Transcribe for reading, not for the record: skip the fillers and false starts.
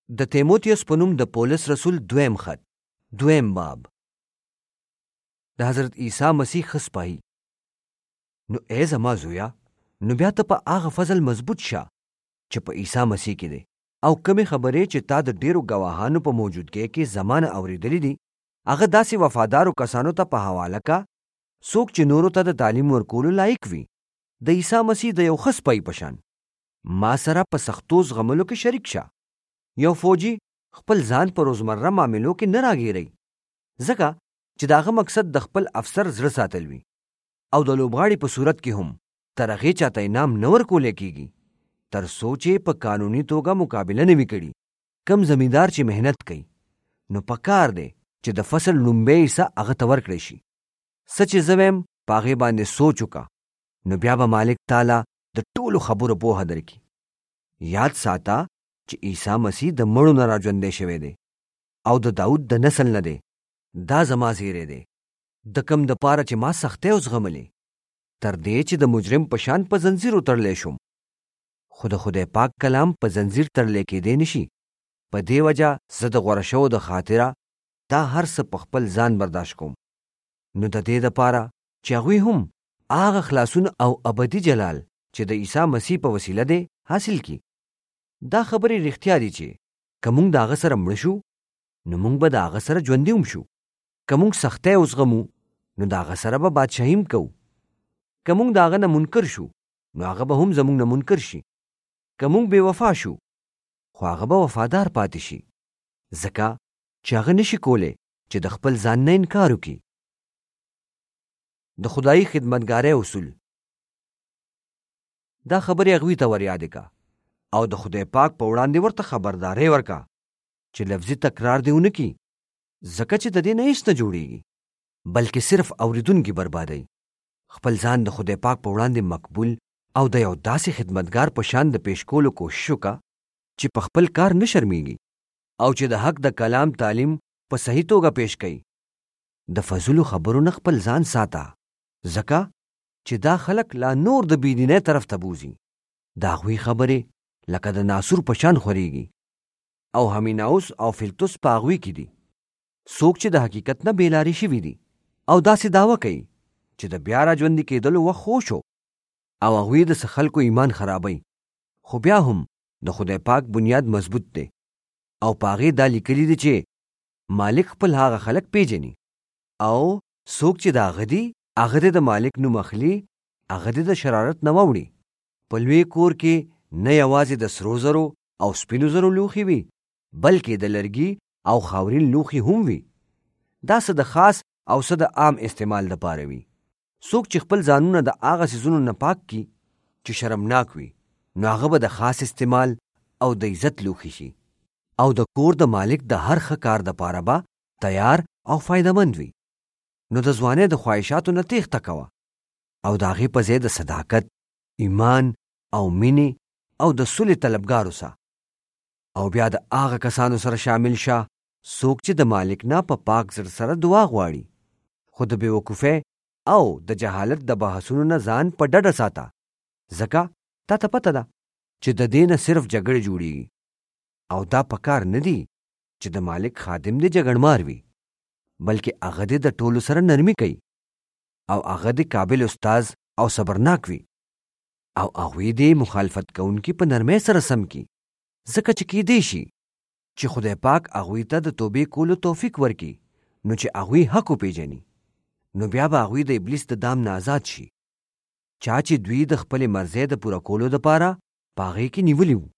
د تیموتیوس په نوم د پولس رسول دویم خط، دویم باب. د حضرت عیسی مسیح ښه سپاهي. نو ای زما زویا، نو بیا ته په هغه فضل مضبوط شه چې په عیسی مسیح کې دی، او کمې خبرې چې تا د ډیرو گواهانو په موجودګۍ کې زمانه اوریدلې دي هغه داسې وفادارو کسانو ته په حواله کا څوک چې نورو ته د تعلیم ورکولو لایق وي، د عیسی مسیح د یو ښه سپی په شان. ما سره په سختو زغملو کې شریک شه. یو فوجي خپل ځان په روزمره معاملو کې نه راګیری، ځکه چې د هغه مقصد د خپل افسر زړه ساتل وي، او د لوبغاړي په صورت کې هم تر هغې چاته انعام نه ورکولی کیږي تر څو چې په قانوني توګه مقابله نه وي کړي. کم زمیندار چې محنت کوي نو پکار دی چې د فصل لومبی حصه هغه ته ورکړی شي. څه چې زه ویم په هغې باندې سوچ وکړه، نو بیا به مالک تعالی د ټولو خبرو پوهه درکړي. یاد ساته چې عیسی مسیح د مړو نه راژوندی شوی دی او د داود د نسل نه دی. دا زما زیری دی، د کم د پاره چې ما سختۍ وزغملې، تر دې چې د مجرم په شان په زنځیر وتړلی شم. خو د خدای پاک کلام په زنځیر تړلی کېدی نشي. په دې وجه زه د غوره شوو د خاطره دا هر څه په خپل ځان برداشت کوم، نو د دې دپاره چې هغوی هم هغه خلاصون او ابدي جلال چې د عیسی مسیح په وسیله دی حاصل کی. دا خبرې رښتیا دي چې که موږ د هغه سره مړه شو نو موږ به د هغه سره ژوندي هم شو. که موږ سختۍ وزغمو نو د هغه سره به بادشاهي هم کوو. که موږ د هغه نه منکر شو نو هغه به هم زموږ نه منکر شي. که موږ بې وفا شو خو هغه به وفادار پاتې شي، ځکه چې هغه نشي کولی چې د خپل ځان نه انکار وکړي. د خدایي خدمتګارۍ اصول. دا خبرې هغوی ته ور یادې کا او د خدای پاک په وړاندې ورته خبرداری ورکا چې لفظي تکرار دې ونه کړي، ځکه چې د دې نه هیڅ نه جوړیږي، بلکې صرف اوریدونکي بربادوي. خپل ځان د خدای پاک په وړاندې مقبول او د یو داسې خدمتګار په شان د پیش کولو کوشش وکړه چې په خپل کار نه شرمیږي او چې د حق د کلام تعلیم په صحیح توګه پیش کوي. د فضولو خبرو نه خپل ځان ساته، ځکه چې دا خلک لا نور د بېدینۍ طرف ته بوزي. د هغوی خبرې لکه د ناسور په شان خورېږي او همیناوس او فلتوس په هغوی کې دي، څوک چې د حقیقت نه بېلارې شوي دي او داسې دعوه کوي چې د بیا راژوندي کېدلو وخت خو شو، او هغوی د څه خلکو ایمان خرابوي. خو بیا هم د خدای پاک بنیاد مضبوط دی او په هغې دا لیکلي دي چې مالک خپل هغه خلک پیژني، او څوک چې د هغه دي هغه د مالک نوم اخلي، هغه د شرارت نه واوړي. په لوی کور کې نه یوازې د سرو زرو او سپینو زرو لوښي وي، بلکې د لرګي او خاورین لوښي هم وي. دا څه د خاص او څه د عام استعمال دپاره وي. څوک چې خپل ځانونه د هغه څیزونو نه پاک کي چې شرمناک وي، نو هغه به د خاص استعمال او د عزت لوښي شي، او د کور د مالک د هر ښه کار دپاره به تیار او فایدهمند وي. نو د ځوانۍ د خواهشاتو نه تېښته کوه او د هغې په ځای د صداقت، ایمان او مینې او د صلح طلبګار اوسه، او بیا د هغه کسانو سره شامل شه څوک چې د مالک نه په پاک زړه سره دعا غواړي. خو د بېوقوفۍ او د جهالت د بحثونو نه ځان په ډډه ساته، ځکه تا ته پته ده چې د دې نه صرف جګړې جوړیږي، او دا پکار نه دي چې د مالک خادم دې جګړمار وي، بلکې هغه دې د ټولو سره نرمي کوي، او هغه دې قابل استاز او صبرناک وي، او هغوی دې مخالفت کوونکي په نرمۍ سره سم کی، ځکه چې کیدی شي چې خدای پاک هغوی ته د توبې کولو توفیق ورکړي، نو چې هغوی حق وپېژني، نو بیا به هغوی د ابلیس د دام نه آزاد شي، چا چې دوی د خپلې مرضۍ د پوره کولو دپاره په هغې کې نیولي وو.